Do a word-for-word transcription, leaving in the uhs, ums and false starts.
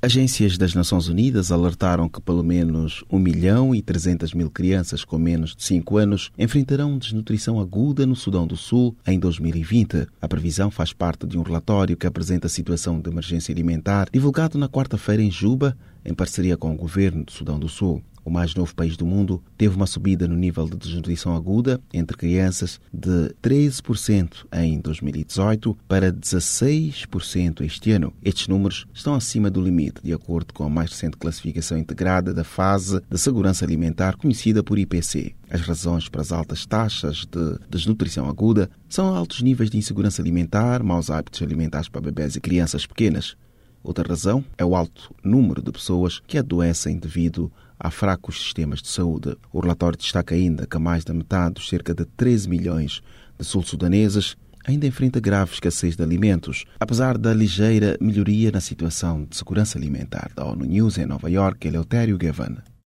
Agências das Nações Unidas alertaram que pelo menos um milhão e trezentas mil crianças com menos de cinco anos enfrentarão desnutrição aguda no Sudão do Sul em dois mil e vinte. A previsão faz parte de um relatório que apresenta a situação de emergência alimentar divulgado na quarta-feira em Juba, em parceria com o governo do Sudão do Sul. O mais novo país do mundo teve uma subida no nível de desnutrição aguda entre crianças de treze por cento em dois mil e dezoito para dezasseis por cento este ano. Estes números estão acima do limite, de acordo com a mais recente classificação integrada da fase de segurança alimentar conhecida por I P C. As razões para as altas taxas de desnutrição aguda são altos níveis de insegurança alimentar, maus hábitos alimentares para bebés e crianças pequenas. Outra razão é o alto número de pessoas que adoecem devido a fracos sistemas de saúde. O relatório destaca ainda que mais da metade dos cerca de treze milhões de sul-sudaneses ainda enfrenta grave escassez de alimentos, apesar da ligeira melhoria na situação de segurança alimentar. Da ONU News em Nova Iorque, Eleutério Gavan.